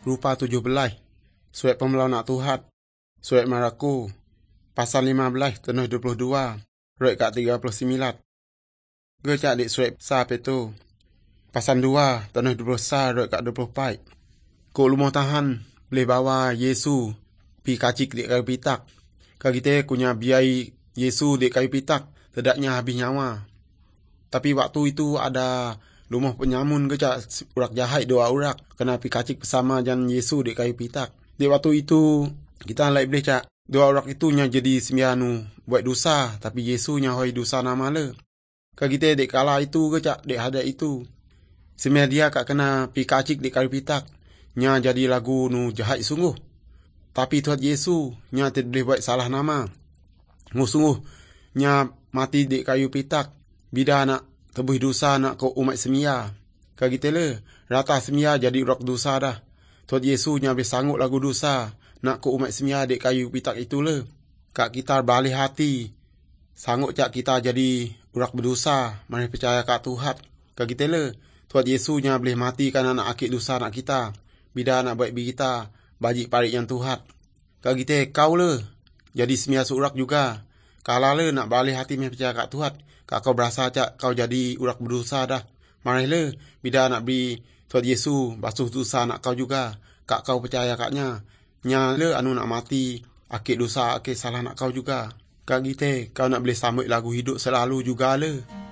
rupa 17, surat Pemelau nak Tuhan, surat Marako, pasal 15, tanah 22, surat kat 39. Gue cak dik surat sap itu, pasal 2, tanah 20, surat kat 24. Kok lumah tahan, boleh bawa Yesu pi kacik dik kayu pitak. Kau kita punya biaya Yesu dik kayu pitak, tedaknya habis nyawa. Tapi waktu itu ada lumah penyamun ke cak urak jahat dua urak kena pi kacik bersama jan Yesu di kayu pitak. Di waktu itu kita lai boleh cak dua urak itu nya jadi sembianu buat dosa, tapi Yesu nya hoi dosa nama le. Ka kita dek kala itu ke cak dek hada itu. Semia dia kak kena pi kacik di kayu pitak, nya jadi lagu nu jahat sungguh. Tapi Tuhan Yesu nya tidak boleh buat salah nama. Sungguh nya mati di kayu pitak bida nak tebus dosa nak ko umat semia. Ka kita le, rata semia jadi urak dosa dah. Tuhan Yesus nya boleh sanggup lagu dosa nak ko umat semia dek kayu pitak itu le. Kak kita balik hati, sanggup cak kita jadi urak berdosa, mari percaya kat Tuhan. Ka kita le, Tuhan Yesus nya boleh mati kan anak akik dosa nak kita. Bida nak buat bi kita, bajik parik yang Tuhan. Ka kita kau le, jadi semia surak juga. Kala le nak balik hati mari percaya kat Tuhan. Kak kau berasa cak kau jadi urak berdosa dah. Mari le, bida nak beri Tuhan Yesus basuh dosa nak kau juga. Kak kau percaya kaknya. Nya le anu nak mati, akik dosa, akik salah nak kau juga. Kak kita, kau nak boleh sambut lagu hidup selalu juga le.